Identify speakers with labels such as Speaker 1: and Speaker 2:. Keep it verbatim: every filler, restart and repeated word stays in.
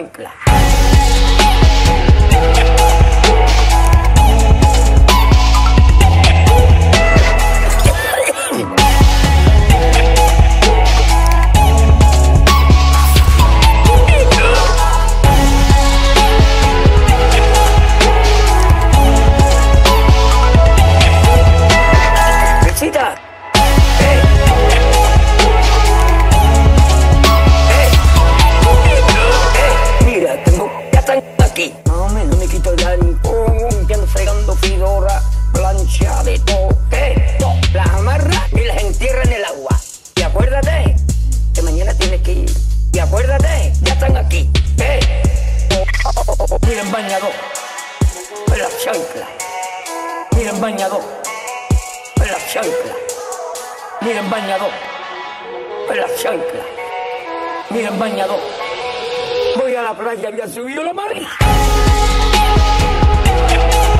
Speaker 1: chancla. Besita. Eh. Eh. Eh. Mira, tengo ya están aquí. No me, no me quito el ancón, que ando fregando fidora, plancha de todo. ¿Qué? No, las amarra y las entierra en el agua. Y acuérdate que mañana tienes que ir. Y acuérdate, ya están aquí. ¿Qué? Oh, oh, oh, oh. Miren bañador, en la chancla. Miren bañador, en la chancla. Miren bañador, en la chancla. Miren bañador. Voy a la playa y he subido la mar.